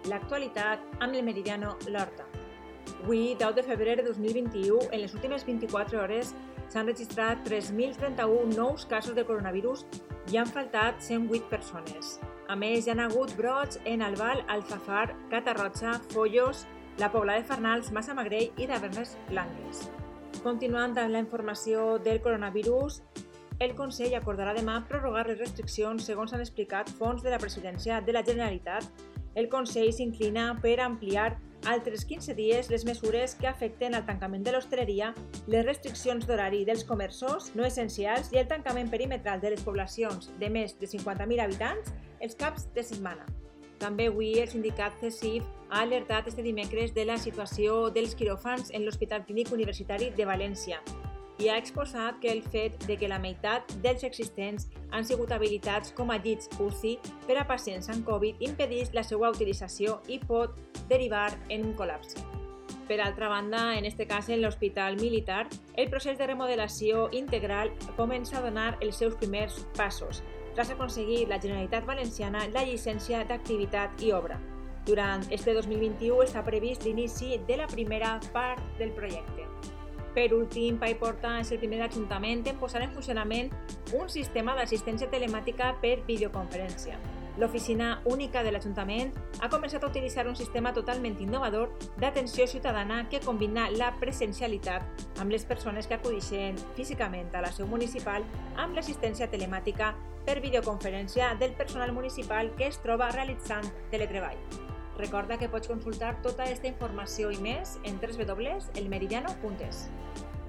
l'actualitat amb el Meridiano L'Horta. Avui, 10 de febrer de 2021, en les últimes 24 hores s'han registrat 3.031 nous casos de coronavirus i han faltat 108 persones. A més, hi ha hagut brots en Albal, Alfafar, Catarroja, Foios, la Pobla de Farnals, Massamagrell i Tavernes Blanques. Continuant amb la informació del coronavirus, el Consell acordarà demà prorrogar les restriccions segons han explicat fonts de la Presidència de la Generalitat. El Consell s'inclina per ampliar altres 15 dies les mesures que afecten al tancament de l'hostaleria, les restriccions d'horari dels comerços no essencials i el tancament perimetral de les poblacions de més de 50.000 habitants els caps de setmana. També avui el sindicat CESIF ha alertat este dimecres de la situació dels quiròfans en l'Hospital Clínic Universitari de València i ha exposat que el fet de que la meitat dels existents han sigut habilitats com a llits UCI per a pacients amb Covid impedeix la seva utilització i pot derivar en un col·lapse. Per altra banda, en este cas en l'Hospital Militar, el procés de remodelació integral comença a donar els seus primers passos, tras aconseguir la Generalitat Valenciana la llicència d'activitat i obra. Durant este 2021 està previst l'inici de la primera part del projecte. Per últim, Paiporta és el primer ajuntament en posar en funcionament un sistema d'assistència telemàtica per videoconferència. L'Oficina Única de l'Ajuntament ha començat a utilitzar un sistema totalment innovador d'atenció ciutadana que combina la presencialitat amb les persones que acudeixen físicament a la seu municipal amb l'assistència telemàtica per videoconferència del personal municipal que es troba realitzant teletreball. Recorda que pots consultar tota aquesta informació i més en www.elmeridiano.es.